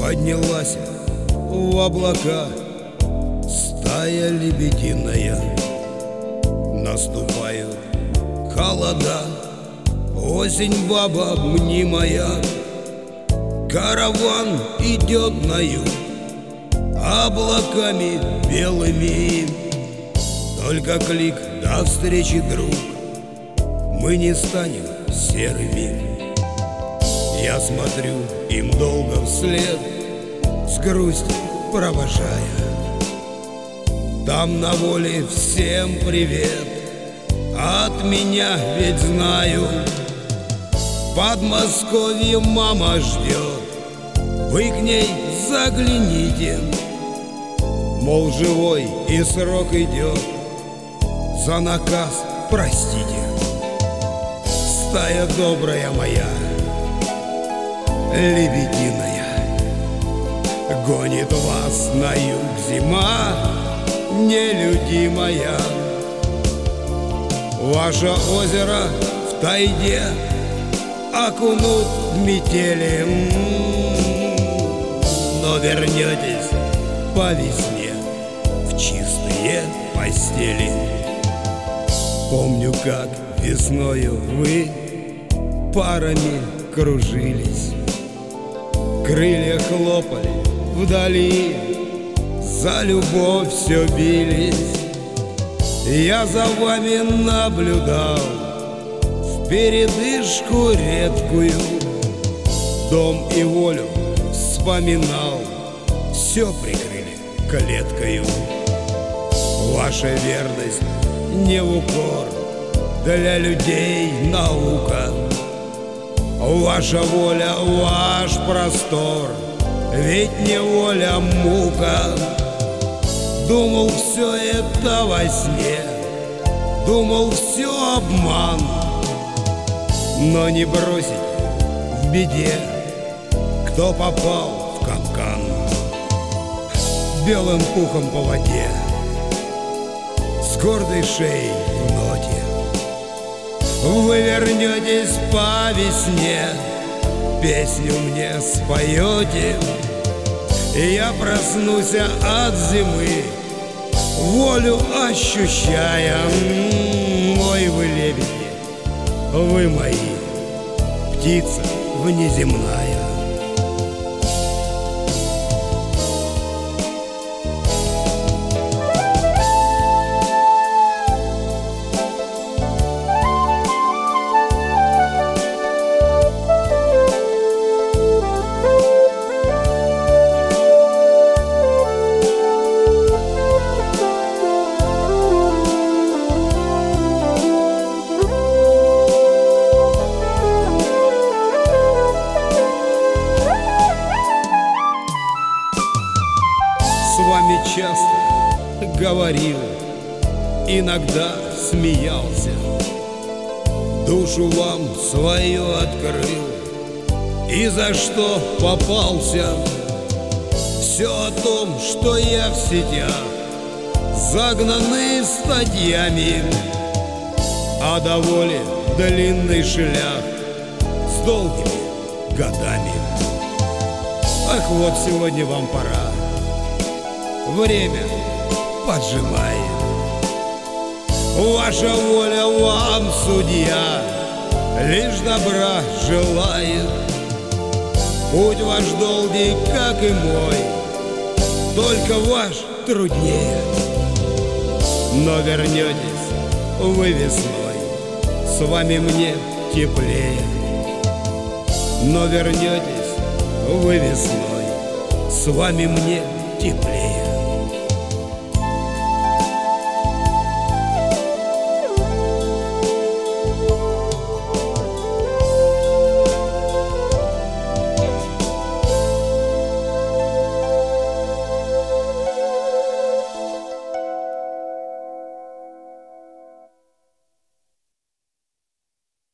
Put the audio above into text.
Поднялась в облака стая лебединая. Наступают холода, осень, баба мнимая. Караван идет на юг облаками белыми. Только клик до встречи, друг, мы не станем серыми. Я смотрю им долго вслед, с грустью провожая. Там на воле всем привет, от меня ведь знаю. В Подмосковье мама ждет, вы к ней загляните. Мол, живой и срок идет, за наказ простите. Стая добрая моя, лебединая, гонит вас на юг зима нелюдимая. Ваше озеро в тайге окунут в метели, но вернетесь по весне в чистые постели. Помню, как весною вы парами кружились, крылья хлопали вдали, за любовь все бились. Я за вами наблюдал в передышку редкую, дом и волю вспоминал, все прикрыли клеткою. Ваша верность не в укор, для людей наука. Ваша воля, ваш простор, ведь неволя мука. Думал, все это во сне, думал, все обман, но не бросить в беде, кто попал в капкан. Белым пухом по воде, с гордой шеей в ноте, вы вернетесь по весне, песню мне споете, и я проснусь от зимы, волю ощущая. Ой, вы лебеди, вы мои, птица внеземная. С вами часто говорил, иногда смеялся, душу вам свою открыл, и за что попался. Все о том, что я в сетях, загнанный статьями, а до воли длинный шлях с долгими годами. Ах, вот сегодня вам пора, время поджимает. Ваша воля вам, судья, лишь добра желает. Путь ваш долгий, как и мой, только ваш труднее. Но вернетесь вы весной, с вами мне теплее. Но вернетесь вы весной, с вами мне теплее.